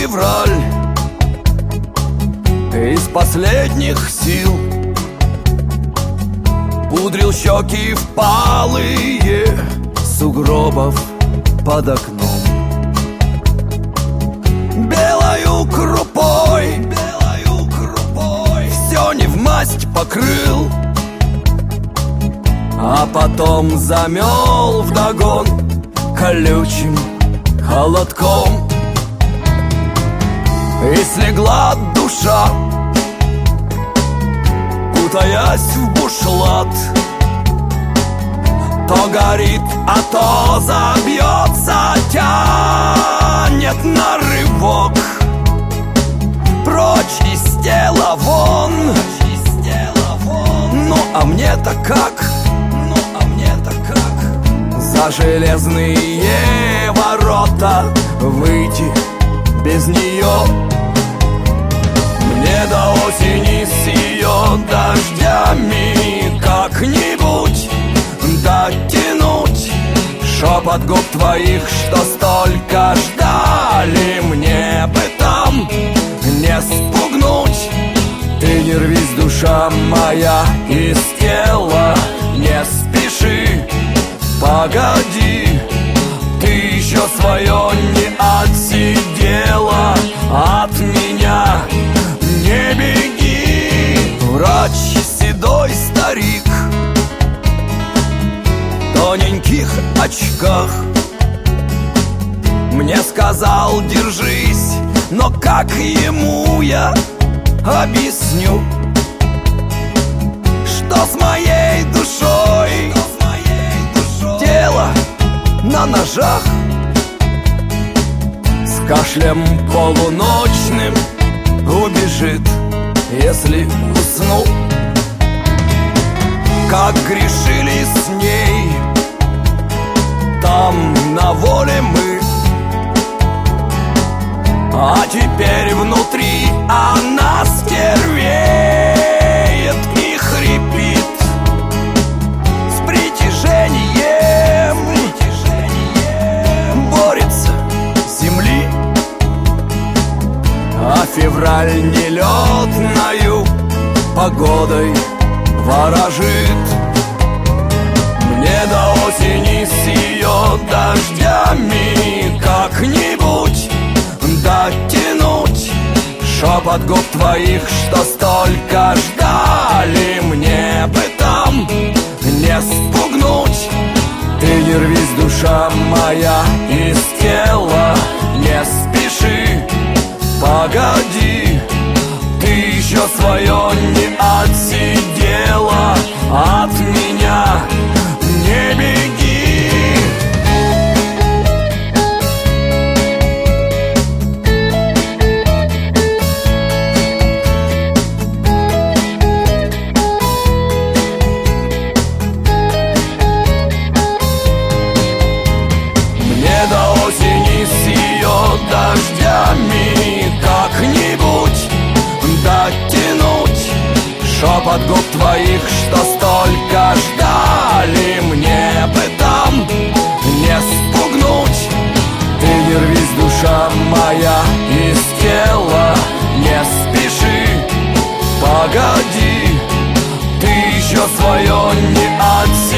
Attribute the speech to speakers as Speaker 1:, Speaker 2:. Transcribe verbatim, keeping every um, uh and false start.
Speaker 1: февраль. Из последних сил пудрил щеки впалые сугробов под окном. Белою крупой, белою крупой все не в масть покрыл, а потом замел вдогон колючим холодком. И слегла душа, кутаясь в бушлат, то горит, а то забьется, тянет на рывок. Прочь из тела вон, ну а мне-то как, ну а мне-то как за железные ворота выйти без нее? Мне до осени с ее дождями как-нибудь дотянуть шепот губ твоих, что столько ждали, мне бы там не спугнуть. Ты не рвись, душа моя, из тела не спеши, погоди, ты еще свое не отсидела от меня. Не беги, врач седой старик в тоненьких очках мне сказал: держись, но как ему я объясню, что с моей душой, что с моей душой тело на ножах, с кашлем полуночным убежит, если усну. Как грешили с ней там на воле мы, а теперь внутри она стервеет и хрипит с притяжением, борется с земли. А февраль нелетною погодой ворожит. Мне до осени с ее дождями как-нибудь дотянуть шепот губ твоих, что столько ждали, мне бы там не спугнуть. Ты не рвись, душа моя, из тела не спеши, погоди, ты еще свое не отсидела от меня. Не беги. Мне до осени с ее дождями как-нибудь дотянуть шепот губ твоих, что столько ждали, мне бы там не спугнуть. Ты не рвись, душа моя, из тела не спеши, погоди, ты еще свое не отсидела